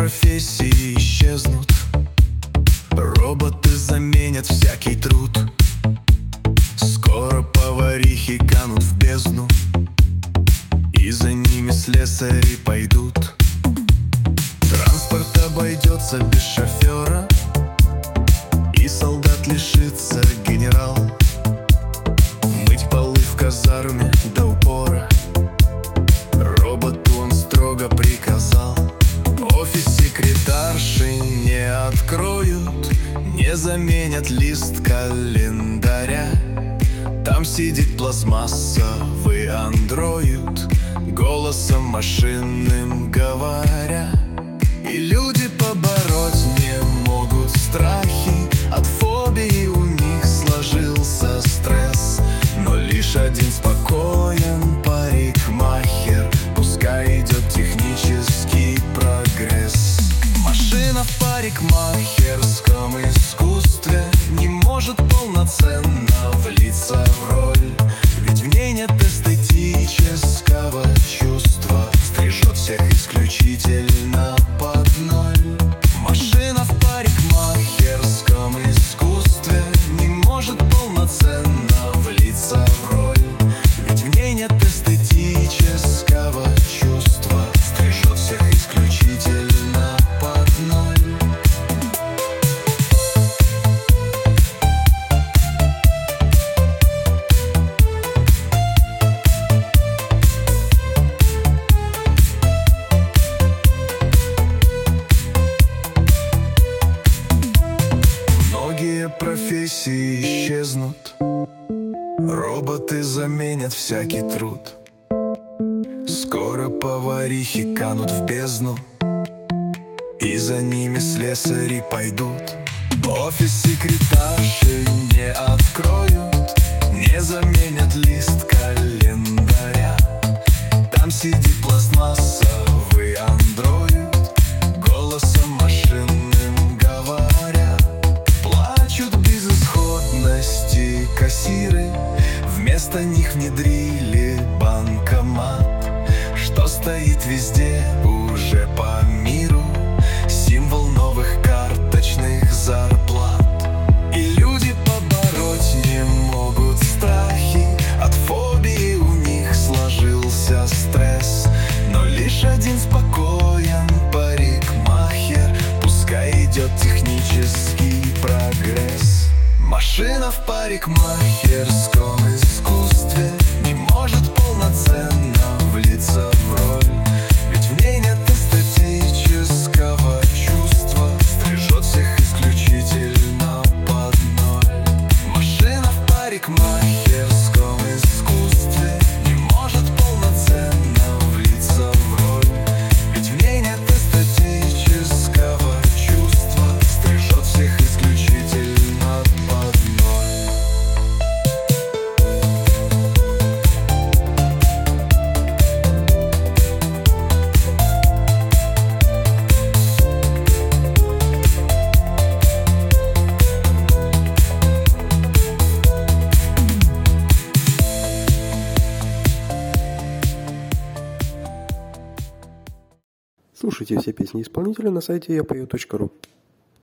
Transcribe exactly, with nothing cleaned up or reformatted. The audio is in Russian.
профессии исчезнут, роботы заменят всякий труд. Скоро поварихи канут в бездну, и за ними слесари пойдут. Транспорт обойдется без шофера, и солдат лишится генерал. Мыть полы в казарме до упора роботу он строго приказал. Офис секретарши не откроют, не заменят лист календаря. Там сидит пластмассовый андроид, голосом машинным говоря. И люди побороть не могут страхи, от фобии у них сложился стресс. Но лишь один спокоен парикмахер, пускай идет технический прогресс. Машина в парикмахерском искусстве не может полноценно влиться в роль, ведь в ней нет эстетического чувства, стрижет всех исключительно под ноль. Машина в парикмахерском искусстве не может полноценно влиться в роль, ведь в ней нет эстетического чувства, стрижет всех исключительно под ноль. Многие профессии исчезнут, роботы заменят всякий труд. Скоро поварихи канут в бездну, и за ними слесари пойдут. Офис секретарши не откроют, не заменят лист календаря. Там сидит пластмассовый андроид, голосом машинным говоря. Плачут безысходности кассиры, вместо них внедрили банкомат, что стоит везде уже по миру, символ новых карточных зарплат. И люди побороть не могут страхи, от фобии у них сложился стресс. Но лишь один спокоен парикмахер, пускай идет технический прогресс. Машина в парикмахерском искусстве не может полноценно влиться в роль, ведь в ней нет эстетического чувства, стрижет всех исключительно под ноль. Машина в парикмахерском искусстве не может полноценно влиться в роль, ведь в ней нет эстетического чувства, стрижет всех исключительно под ноль. Слушайте все песни исполнителя на сайте я пою точка ру.